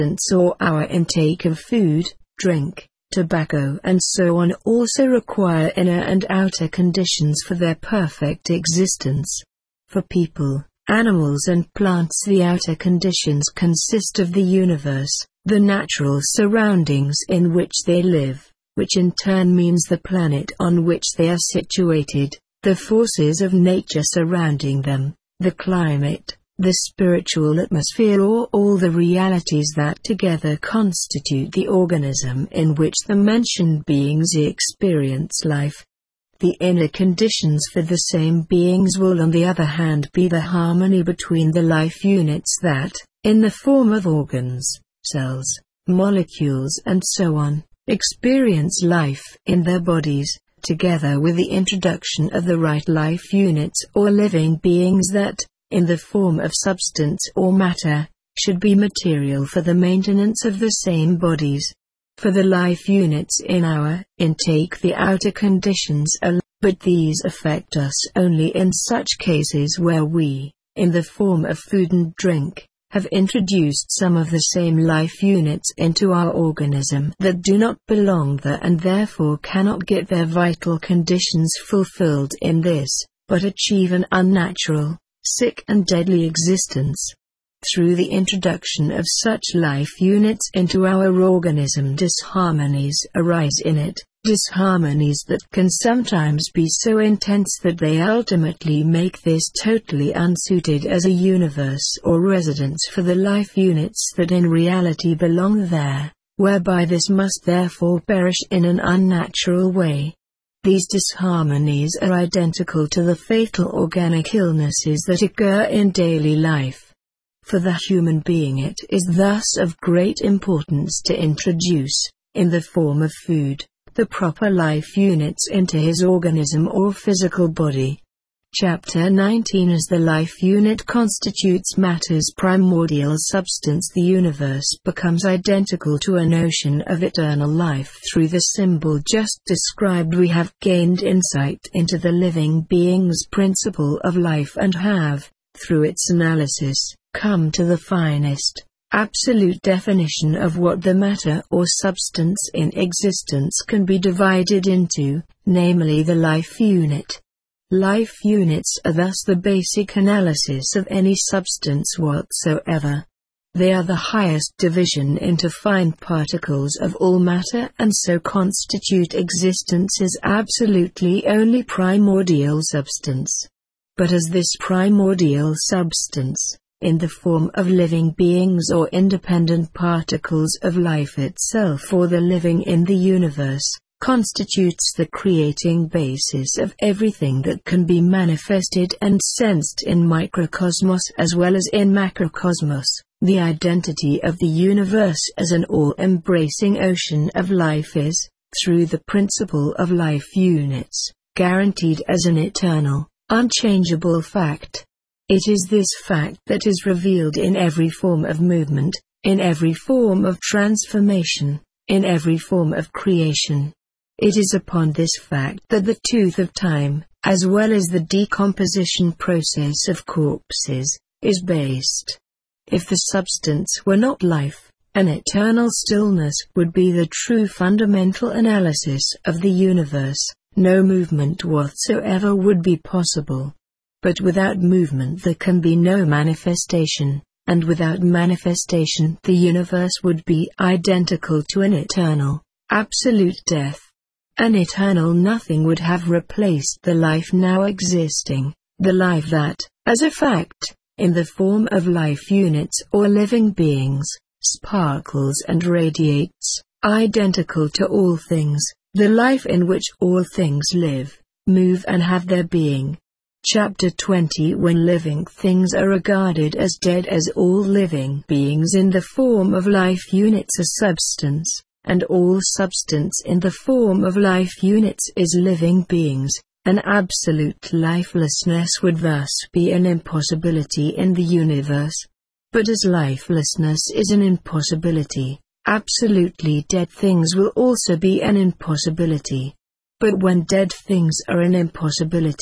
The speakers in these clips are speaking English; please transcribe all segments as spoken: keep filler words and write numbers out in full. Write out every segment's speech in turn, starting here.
substance or our intake of food, drink, tobacco and so on also require inner and outer conditions for their perfect existence. For people, animals and plants, the outer conditions consist of the universe, the natural surroundings in which they live, which in turn means the planet on which they are situated, the forces of nature surrounding them, the climate, the spiritual atmosphere, or all the realities that together constitute the organism in which the mentioned beings experience life. The inner conditions for the same beings will on the other hand be the harmony between the life units that, in the form of organs, cells, molecules and so on, experience life in their bodies, together with the introduction of the right life units or living beings that, in the form of substance or matter, should be material for the maintenance of the same bodies. For the life units in our intake, the outer conditions are, but these affect us only in such cases where we, in the form of food and drink, have introduced some of the same life units into our organism that do not belong there and therefore cannot get their vital conditions fulfilled in this, but achieve an unnatural, sick and deadly existence. Through the introduction of such life units into our organism, disharmonies arise in it, disharmonies that can sometimes be so intense that they ultimately make this totally unsuited as a universe or residence for the life units that in reality belong there, whereby this must therefore perish in an unnatural way. These disharmonies are identical to the fatal organic illnesses that occur in daily life. For the human being it is thus of great importance to introduce, in the form of food, the proper life units into his organism or physical body. Chapter nineteen. As the life unit constitutes matter's primordial substance, the universe becomes identical to a notion of eternal life. Through the symbol just described we have gained insight into the living being's principle of life and have, through its analysis, come to the finest, absolute definition of what the matter or substance in existence can be divided into, namely the life unit. Life units are thus the basic analysis of any substance whatsoever. They are the highest division into fine particles of all matter and so constitute existence's absolutely only primordial substance. But as this primordial substance, in the form of living beings or independent particles of life itself or the living in the universe, constitutes the creating basis of everything that can be manifested and sensed in microcosmos as well as in macrocosmos, the identity of the universe as an all-embracing ocean of life is, through the principle of life units, guaranteed as an eternal, unchangeable fact. It is this fact that is revealed in every form of movement, in every form of transformation, in every form of creation. It is upon this fact that the tooth of time, as well as the decomposition process of corpses, is based. If the substance were not life, an eternal stillness would be the true fundamental analysis of the universe. No movement whatsoever would be possible. But without movement there can be no manifestation, and without manifestation the universe would be identical to an eternal, absolute death. An eternal nothing would have replaced the life now existing, the life that, as a fact, in the form of life units or living beings, sparkles and radiates, identical to all things, the life in which all things live, move and have their being. Chapter twenty. When living things are regarded as dead, as all living beings in the form of life units are substance, and all substance in the form of life units is living beings, an absolute lifelessness would thus be an impossibility in the universe. But as lifelessness is an impossibility, absolutely dead things will also be an impossibility. But when dead things are an impossibility,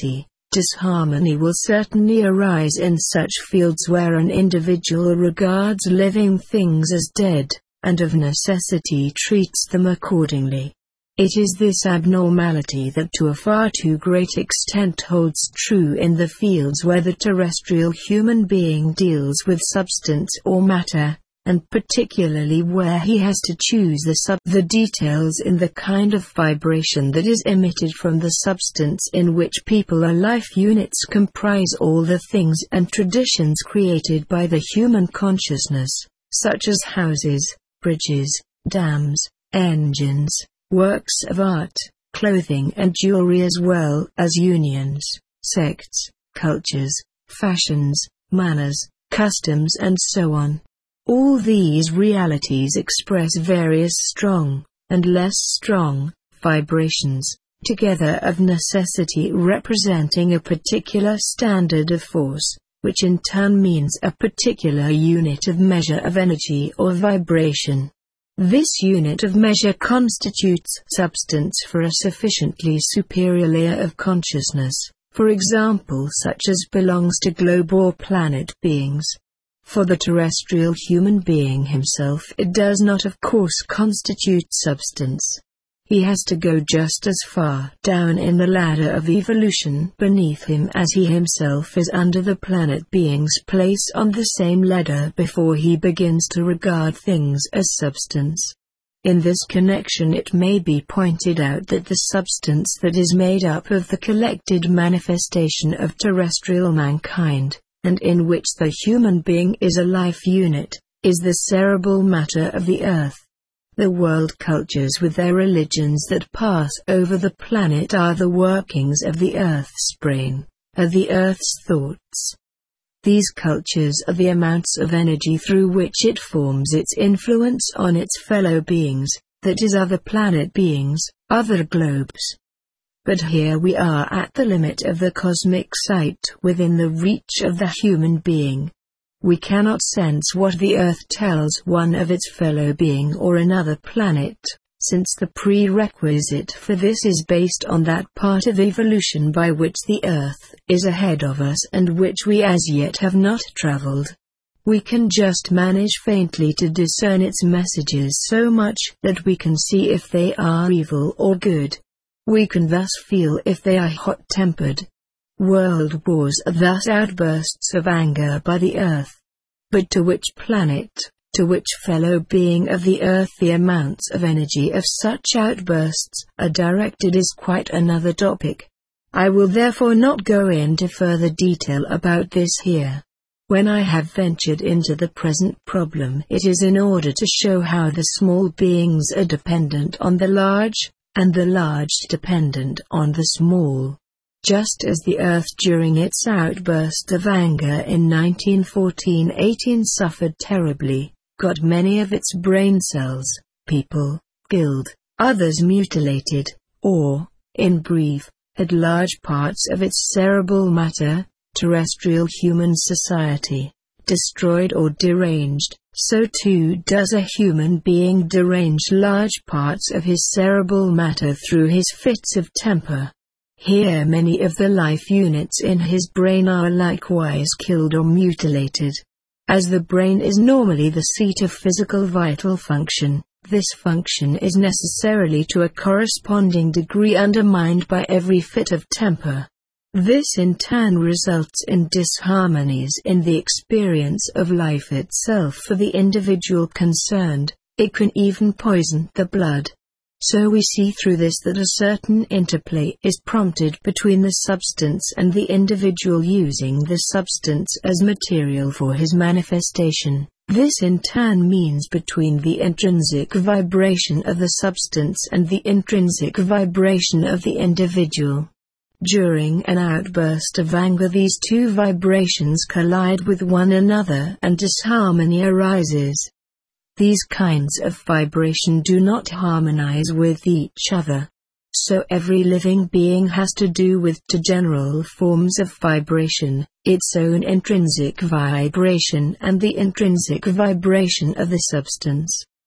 Disharmony will certainly arise in such fields where an individual regards living things as dead, and of necessity treats them accordingly. It is this abnormality that to a far too great extent holds true in the fields where the terrestrial human being deals with substance or matter, and particularly where he has to choose the sub the details in the kind of vibration that is emitted from the substance in which people or life units comprise all the things and traditions created by the human consciousness, such as houses, bridges, dams, engines, works of art, clothing and jewelry, as well as unions, sects, cultures, fashions, manners, customs and so on. All these realities express various strong, and less strong, vibrations, together of necessity representing a particular standard of force, which in turn means a particular unit of measure of energy or vibration. This unit of measure constitutes substance for a sufficiently superior layer of consciousness, for example such as belongs to globe or planet beings. For the terrestrial human being himself it does not of course constitute substance. He has to go just as far down in the ladder of evolution beneath him as he himself is under the planet being's place on the same ladder before he begins to regard things as substance. In this connection it may be pointed out that the substance that is made up of the collected manifestation of terrestrial mankind, and in which the human being is a life unit, is the cerebral matter of the earth. The world cultures with their religions that pass over the planet are the workings of the earth's brain, are the earth's thoughts. These cultures are the amounts of energy through which it forms its influence on its fellow beings, that is other planet beings, other globes. But here we are at the limit of the cosmic sight within the reach of the human being. We cannot sense what the Earth tells one of its fellow being or another planet, since the prerequisite for this is based on that part of evolution by which the Earth is ahead of us and which we as yet have not traveled. We can just manage faintly to discern its messages so much that we can see if they are evil or good. We can thus feel if they are hot-tempered. World wars are thus outbursts of anger by the Earth. But to which planet, to which fellow being of the Earth the amounts of energy of such outbursts are directed is quite another topic. I will therefore not go into further detail about this here. When I have ventured into the present problem, it is in order to show how the small beings are dependent on the large, and the large dependent on the small. Just as the Earth during its outburst of anger in nineteen fourteen eighteen suffered terribly, got many of its brain cells, people, killed, others mutilated, or, in brief, had large parts of its cerebral matter, terrestrial human society, destroyed or deranged, so too does a human being derange large parts of his cerebral matter through his fits of temper. Here many of the life units in his brain are likewise killed or mutilated. As the brain is normally the seat of physical vital function, this function is necessarily to a corresponding degree undermined by every fit of temper. This in turn results in disharmonies in the experience of life itself for the individual concerned. It can even poison the blood. So we see through this that a certain interplay is prompted between the substance and the individual using the substance as material for his manifestation. This in turn means between the intrinsic vibration of the substance and the intrinsic vibration of the individual. During an outburst of anger these two vibrations collide with one another and disharmony arises. These kinds of vibration do not harmonize with each other. So every living being has to do with two general forms of vibration, its own intrinsic vibration and the intrinsic vibration of the substance.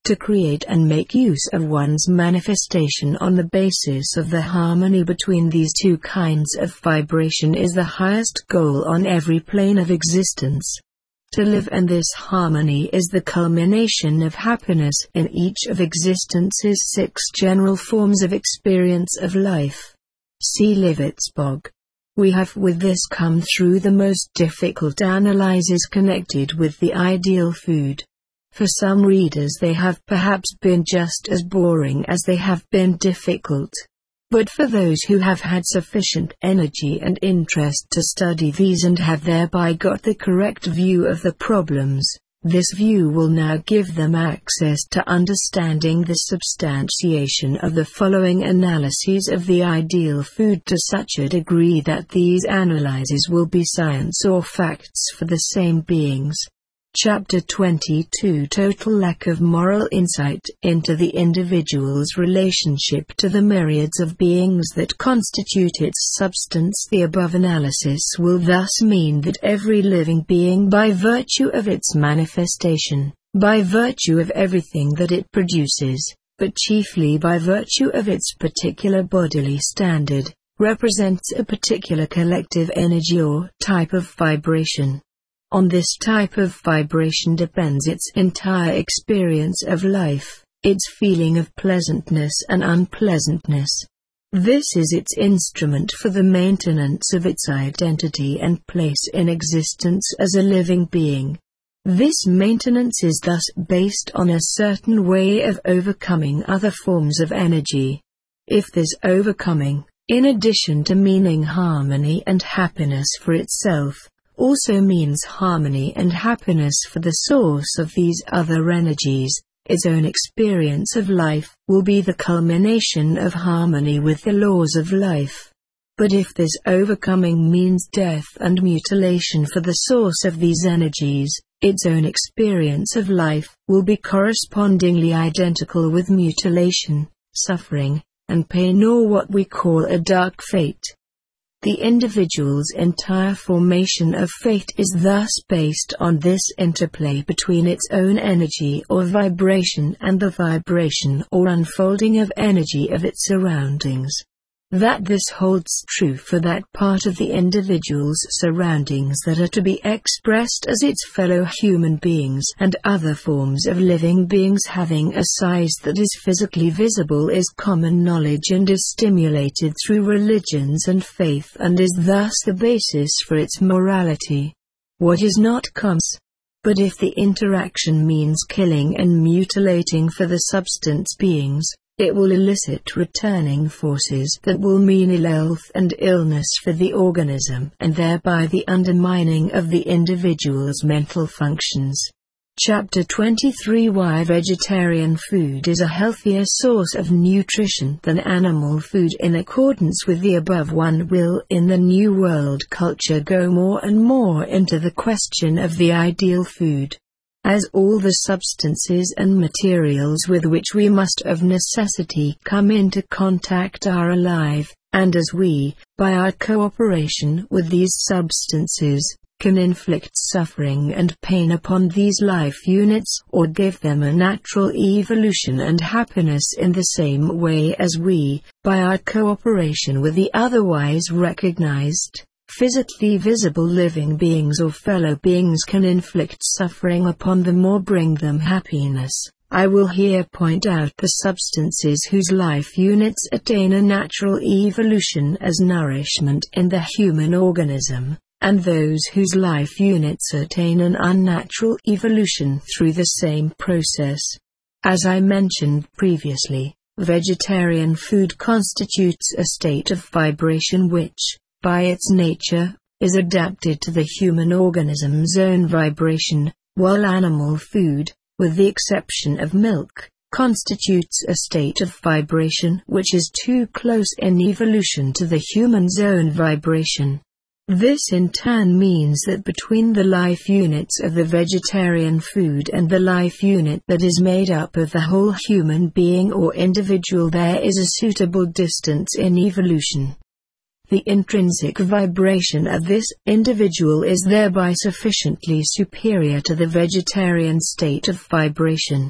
To create and make use of one's manifestation on the basis of the harmony between these two kinds of vibration is the highest goal on every plane of existence. To live in this harmony is the culmination of happiness in each of existence's six general forms of experience of life. See Livitzbog. We have with this come through the most difficult analyses connected with the ideal food. For some readers they have perhaps been just as boring as they have been difficult. But for those who have had sufficient energy and interest to study these and have thereby got the correct view of the problems, this view will now give them access to understanding the substantiation of the following analyses of the ideal food to such a degree that these analyses will be science or facts for the same beings. Chapter twenty-two Total lack of moral insight into the individual's relationship to the myriads of beings that constitute its substance. The above analysis will thus mean that every living being, by virtue of its manifestation, by virtue of everything that it produces, but chiefly by virtue of its particular bodily standard, represents a particular collective energy or type of vibration. On this type of vibration depends its entire experience of life, its feeling of pleasantness and unpleasantness. This is its instrument for the maintenance of its identity and place in existence as a living being. This maintenance is thus based on a certain way of overcoming other forms of energy. If this overcoming, in addition to meaning harmony and happiness for itself, also means harmony and happiness for the source of these other energies, its own experience of life will be the culmination of harmony with the laws of life. But if this overcoming means death and mutilation for the source of these energies, its own experience of life will be correspondingly identical with mutilation, suffering, and pain, or what we call a dark fate. The individual's entire formation of fate is thus based on this interplay between its own energy or vibration and the vibration or unfolding of energy of its surroundings. That this holds true for that part of the individual's surroundings that are to be expressed as its fellow human beings and other forms of living beings having a size that is physically visible is common knowledge and is stimulated through religions and faith and is thus the basis for its morality. What is not comes. But if the interaction means killing and mutilating for the substance beings, it will elicit returning forces that will mean ill health and illness for the organism and thereby the undermining of the individual's mental functions. Chapter twenty-three Why vegetarian food is a healthier source of nutrition than animal food. In accordance with the above, one will in the New World culture go more and more into the question of the ideal food. As all the substances and materials with which we must of necessity come into contact are alive, and as we, by our cooperation with these substances, can inflict suffering and pain upon these life units or give them a natural evolution and happiness in the same way as we, by our cooperation with the otherwise recognized, physically visible living beings or fellow beings can inflict suffering upon them or bring them happiness. I will here point out the substances whose life units attain a natural evolution as nourishment in the human organism, and those whose life units attain an unnatural evolution through the same process. As I mentioned previously, vegetarian food constitutes a state of vibration which, by its nature, is adapted to the human organism's own vibration, while animal food, with the exception of milk, constitutes a state of vibration which is too close in evolution to the human's own vibration. This in turn means that between the life units of the vegetarian food and the life unit that is made up of the whole human being or individual there is a suitable distance in evolution. The intrinsic vibration of this individual is thereby sufficiently superior to the vegetarian state of vibration.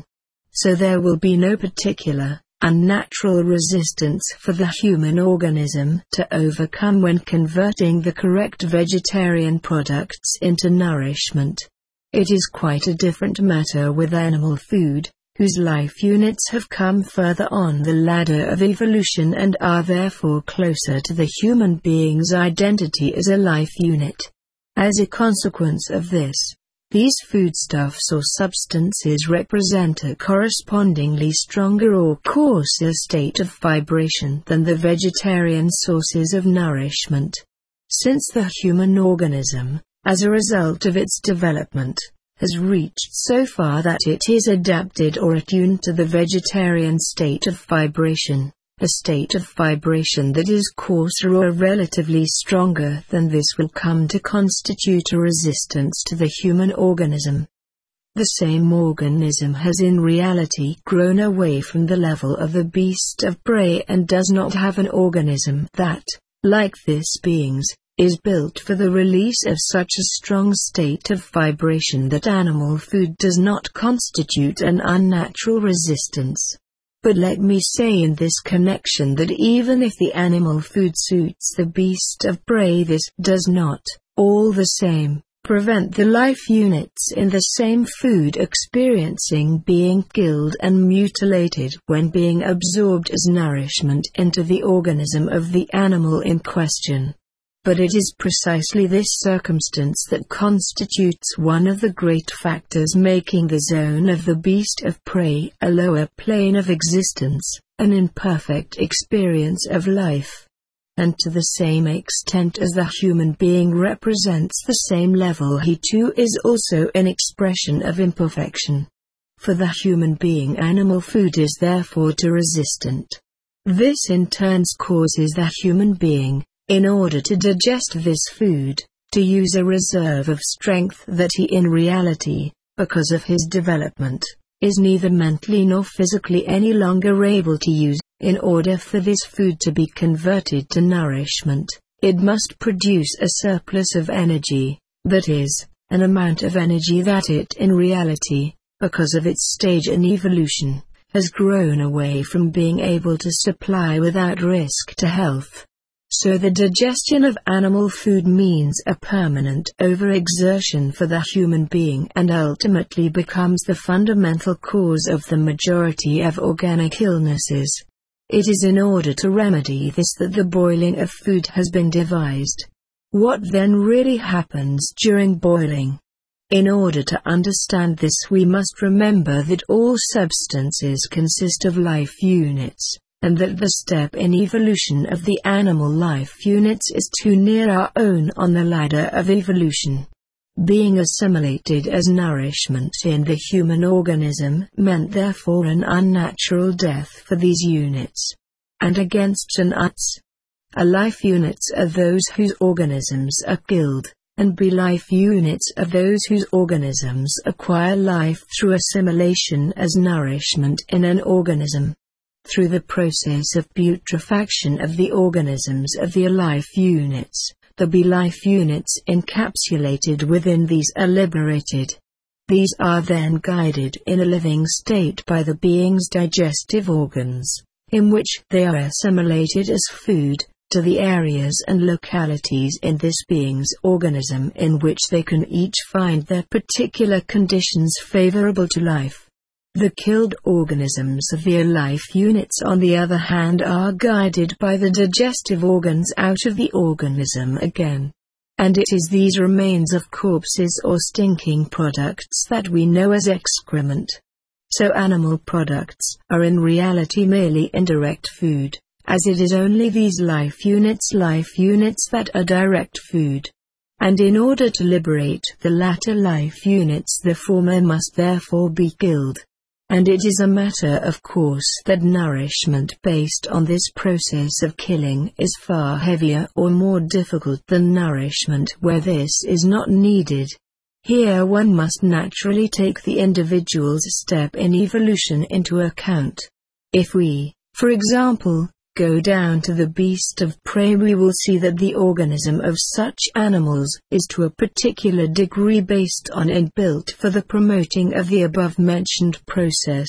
so there will be no particular, unnatural resistance for the human organism to overcome when converting the correct vegetarian products into nourishment. It is quite a different matter with animal food, whose life units have come further on the ladder of evolution and are therefore closer to the human being's identity as a life unit. As a consequence of this, these foodstuffs or substances represent a correspondingly stronger or coarser state of vibration than the vegetarian sources of nourishment. Since the human organism, as a result of its development, has reached so far that it is adapted or attuned to the vegetarian state of vibration, a state of vibration that is coarser or relatively stronger than this will come to constitute a resistance to the human organism. The same organism has in reality grown away from the level of the beast of prey and does not have an organism that, like this being's, is built for the release of such a strong state of vibration that animal food does not constitute an unnatural resistance. But let me say in this connection that even if the animal food suits the beast of prey, this does not, all the same, prevent the life units in the same food experiencing being killed and mutilated when being absorbed as nourishment into the organism of the animal in question. But it is precisely this circumstance that constitutes one of the great factors making the zone of the beast of prey a lower plane of existence, an imperfect experience of life. And to the same extent as the human being represents the same level, he too is also an expression of imperfection. For the human being, animal food is therefore too resistant. This in turn causes the human being, in order to digest this food, to use a reserve of strength that he in reality, because of his development, is neither mentally nor physically any longer able to use. In order for this food to be converted to nourishment, it must produce a surplus of energy, that is, an amount of energy that it in reality, because of its stage in evolution, has grown away from being able to supply without risk to health. So the digestion of animal food means a permanent overexertion for the human being and ultimately becomes the fundamental cause of the majority of organic illnesses. It is in order to remedy this that the boiling of food has been devised. What then really happens during boiling? In order to understand this, we must remember that all substances consist of life units, and that the step in evolution of the animal life units is too near our own on the ladder of evolution. Being assimilated as nourishment in the human organism meant therefore an unnatural death for these units. And against an uts, a life units are those whose organisms are killed, and b life units are those whose organisms acquire life through assimilation as nourishment in an organism. Through the process of putrefaction of the organisms of the life units, the B life units encapsulated within these are liberated. These are then guided in a living state by the being's digestive organs, in which they are assimilated as food, to the areas and localities in this being's organism in which they can each find their particular conditions favorable to life. The killed organisms of the life units on the other hand are guided by the digestive organs out of the organism again. And it is these remains of corpses or stinking products that we know as excrement. So animal products are in reality merely indirect food, as it is only these life units life units that are direct food. And in order to liberate the latter life units, the former must therefore be killed. And it is a matter of course that nourishment based on this process of killing is far heavier or more difficult than nourishment where this is not needed. Here one must naturally take the individual's step in evolution into account. If we, for example, go down to the beast of prey, we will see that the organism of such animals is to a particular degree based on and built for the promoting of the above-mentioned process,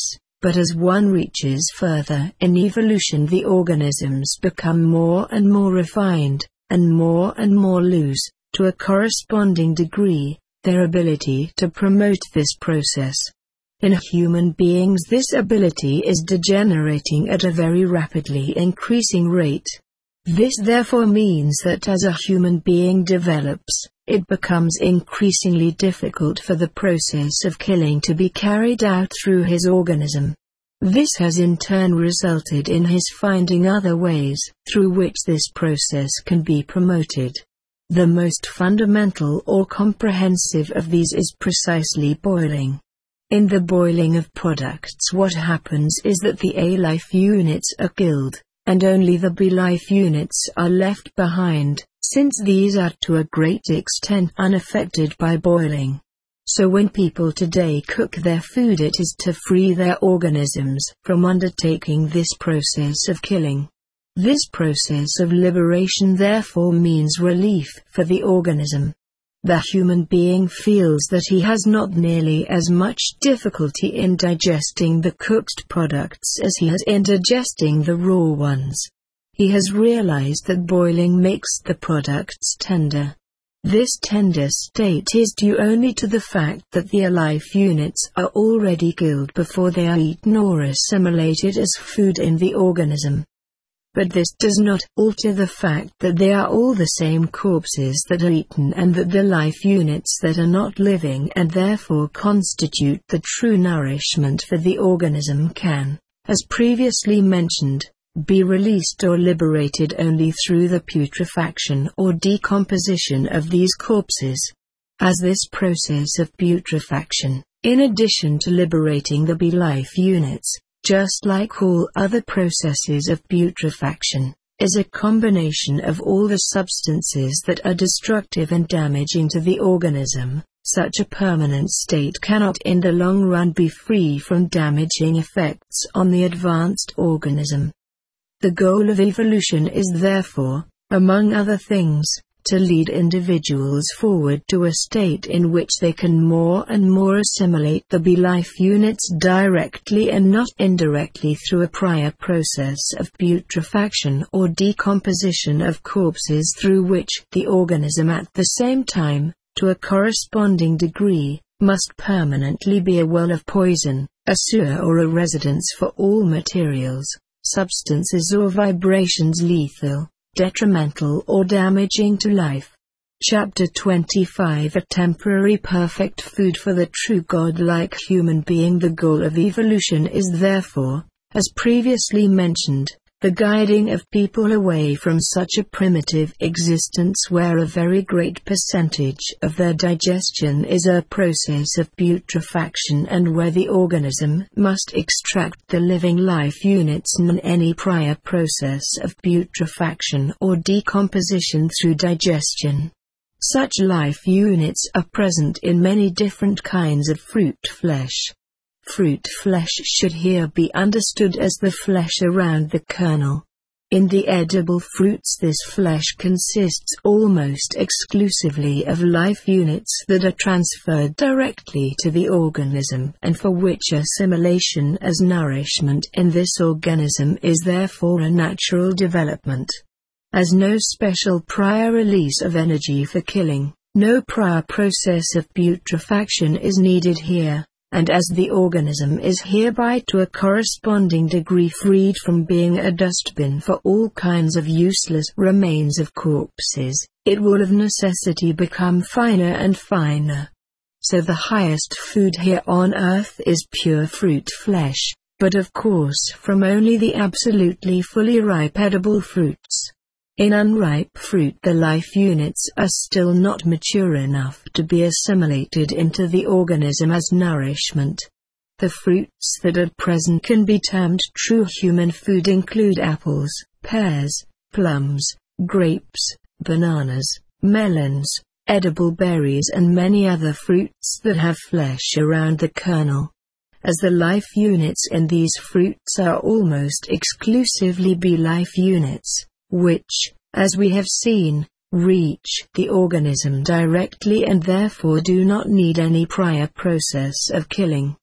But as one reaches further in evolution, the organisms become more and more refined, and more and more lose, to a corresponding degree, their ability to promote this process. In human beings, this ability is degenerating at a very rapidly increasing rate. This therefore means that as a human being develops, it becomes increasingly difficult for the process of killing to be carried out through his organism. This has in turn resulted in his finding other ways through which this process can be promoted. The most fundamental or comprehensive of these is precisely boiling. In the boiling of products, what happens is that the A life units are killed, and only the B life units are left behind, since these are to a great extent unaffected by boiling. So when people today cook their food, it is to free their organisms from undertaking this process of killing. This process of liberation therefore means relief for the organism. The human being feels that he has not nearly as much difficulty in digesting the cooked products as he has in digesting the raw ones. He has realized that boiling makes the products tender. This tender state is due only to the fact that the life units are already killed before they are eaten or assimilated as food in the organism. But this does not alter the fact that they are all the same corpses that are eaten, and that the life units that are not living and therefore constitute the true nourishment for the organism can, as previously mentioned, be released or liberated only through the putrefaction or decomposition of these corpses. As this process of putrefaction, in addition to liberating the B life units, just like all other processes of putrefaction, is a combination of all the substances that are destructive and damaging to the organism, such a permanent state cannot in the long run be free from damaging effects on the advanced organism. The goal of evolution is therefore, among other things, to lead individuals forward to a state in which they can more and more assimilate the B life units directly and not indirectly through a prior process of putrefaction or decomposition of corpses, through which the organism at the same time, to a corresponding degree, must permanently be a well of poison, a sewer or a residence for all materials, substances or vibrations lethal, detrimental or damaging to life. Chapter twenty-five. A temporary perfect food for the true God-like human being. The goal of evolution is therefore, as previously mentioned, the guiding of people away from such a primitive existence where a very great percentage of their digestion is a process of putrefaction, and where the organism must extract the living life units in any prior process of putrefaction or decomposition through digestion. Such life units are present in many different kinds of fruit flesh. Fruit flesh should here be understood as the flesh around the kernel. In the edible fruits, this flesh consists almost exclusively of life units that are transferred directly to the organism, and for which assimilation as nourishment in this organism is therefore a natural development. As no special prior release of energy for killing, no prior process of putrefaction is needed here. And as the organism is hereby to a corresponding degree freed from being a dustbin for all kinds of useless remains of corpses, it will of necessity become finer and finer. So the highest food here on earth is pure fruit flesh, but of course from only the absolutely fully ripe edible fruits. In unripe fruit, the life units are still not mature enough to be assimilated into the organism as nourishment. The fruits that at present can be termed true human food include apples, pears, plums, grapes, bananas, melons, edible berries, and many other fruits that have flesh around the kernel. As the life units in these fruits are almost exclusively B life units, which, as we have seen, reach the organism directly and therefore do not need any prior process of killing,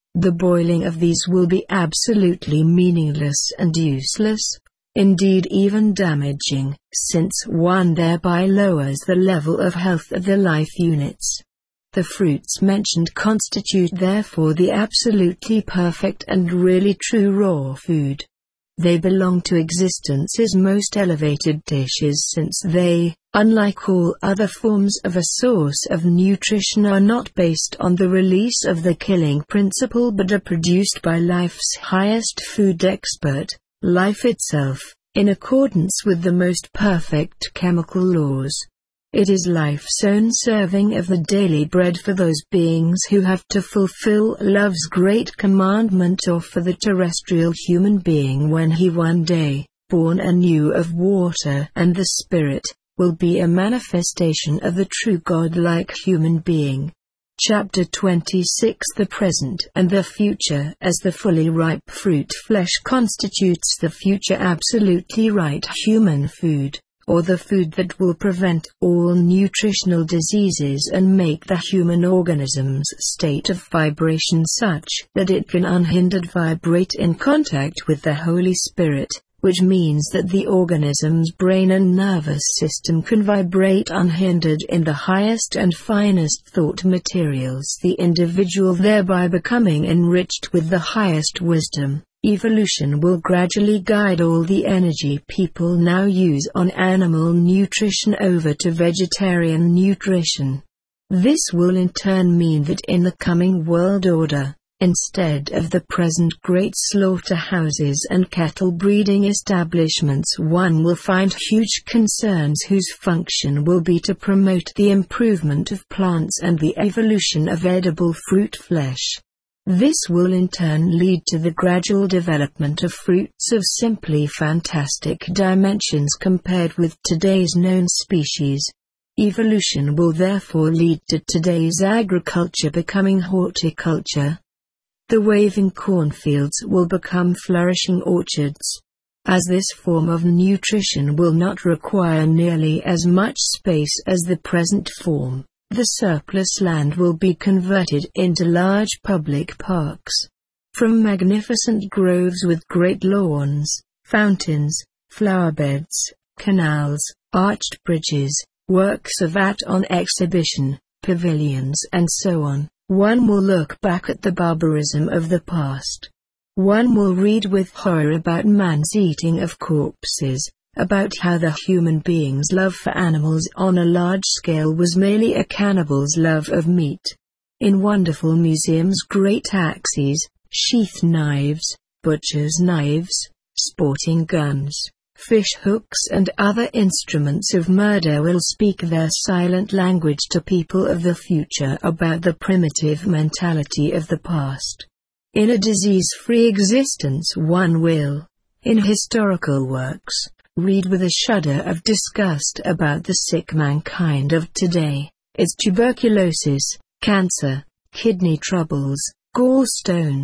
The boiling of these will be absolutely meaningless and useless, indeed even damaging, since one thereby lowers the level of health of the life units. The fruits mentioned constitute therefore the absolutely perfect and really true raw food. They belong to existence's most elevated dishes, since they, unlike all other forms of a source of nutrition, are not based on the release of the killing principle but are produced by life's highest food expert, life itself, in accordance with the most perfect chemical laws. It is life's own serving of the daily bread for those beings who have to fulfill love's great commandment, or for the terrestrial human being when he one day, born anew of water and the Spirit, will be a manifestation of the true God-like human being. Chapter twenty-six. The present and the future. As the fully ripe fruit flesh constitutes the future absolutely right human food, or the food that will prevent all nutritional diseases and make the human organism's state of vibration such that it can unhindered vibrate in contact with the Holy Spirit, which means that the organism's brain and nervous system can vibrate unhindered in the highest and finest thought materials, the individual thereby becoming enriched with the highest wisdom. Evolution will gradually guide all the energy people now use on animal nutrition over to vegetarian nutrition. This will in turn mean that in the coming world order, instead of the present great slaughterhouses and cattle breeding establishments, one will find huge concerns whose function will be to promote the improvement of plants and the evolution of edible fruit flesh. This will in turn lead to the gradual development of fruits of simply fantastic dimensions compared with today's known species. Evolution will therefore lead to today's agriculture becoming horticulture. The waving cornfields will become flourishing orchards. As this form of nutrition will not require nearly as much space as the present form, the surplus land will be converted into large public parks. From magnificent groves with great lawns, fountains, flower beds, canals, arched bridges, works of art on exhibition, pavilions and so on, one will look back at the barbarism of the past. One will read with horror about man's eating of corpses, about how the human being's love for animals on a large scale was merely a cannibal's love of meat. In wonderful museums great axes, sheath knives, butcher's knives, sporting guns, fish hooks and other instruments of murder will speak their silent language to people of the future about the primitive mentality of the past. In a disease-free existence one will, in historical works, read with a shudder of disgust about the sick mankind of today, its tuberculosis, cancer, kidney troubles, gallstones,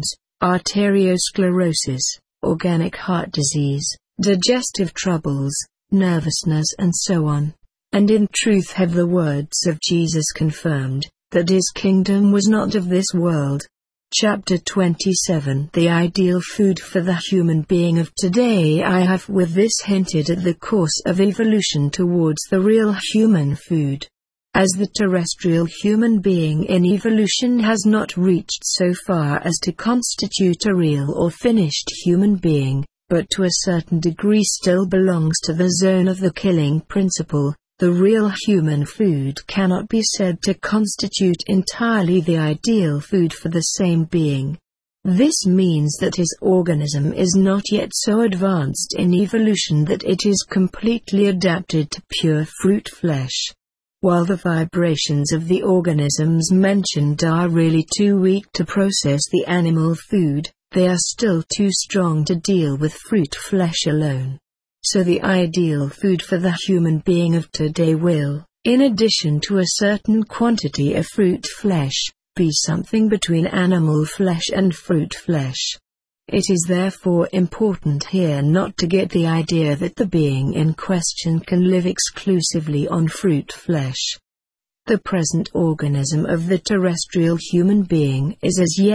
arteriosclerosis, organic heart disease, digestive troubles, nervousness and so on. And in truth have the words of Jesus confirmed, that his kingdom was not of this world. Chapter twenty-seven. The ideal food for the human being of today. I have with this hinted at the course of evolution towards the real human food. As the terrestrial human being in evolution has not reached so far as to constitute a real or finished human being, but to a certain degree still belongs to the zone of the killing principle, the real human food cannot be said to constitute entirely the ideal food for the same being. This means that his organism is not yet so advanced in evolution that it is completely adapted to pure fruit flesh. While the vibrations of the organisms mentioned are really too weak to process the animal food, they are still too strong to deal with fruit flesh alone. So the ideal food for the human being of today will, in addition to a certain quantity of fruit flesh, be something between animal flesh and fruit flesh. It is therefore important here not to get the idea that the being in question can live exclusively on fruit flesh. The present organism of the terrestrial human being is as yet,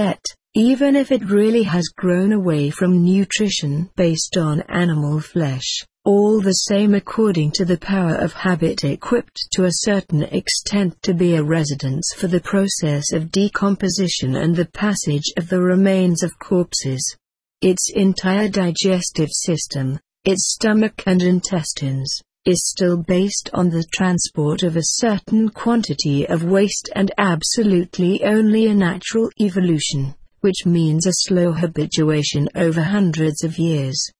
even if it really has grown away from nutrition based on animal flesh, all the same according to the power of habit equipped to a certain extent to be a residence for the process of decomposition and the passage of the remains of corpses. Its entire digestive system, its stomach and intestines, is still based on the transport of a certain quantity of waste and absolutely only a natural evolution, which means a slow habituation over hundreds of years.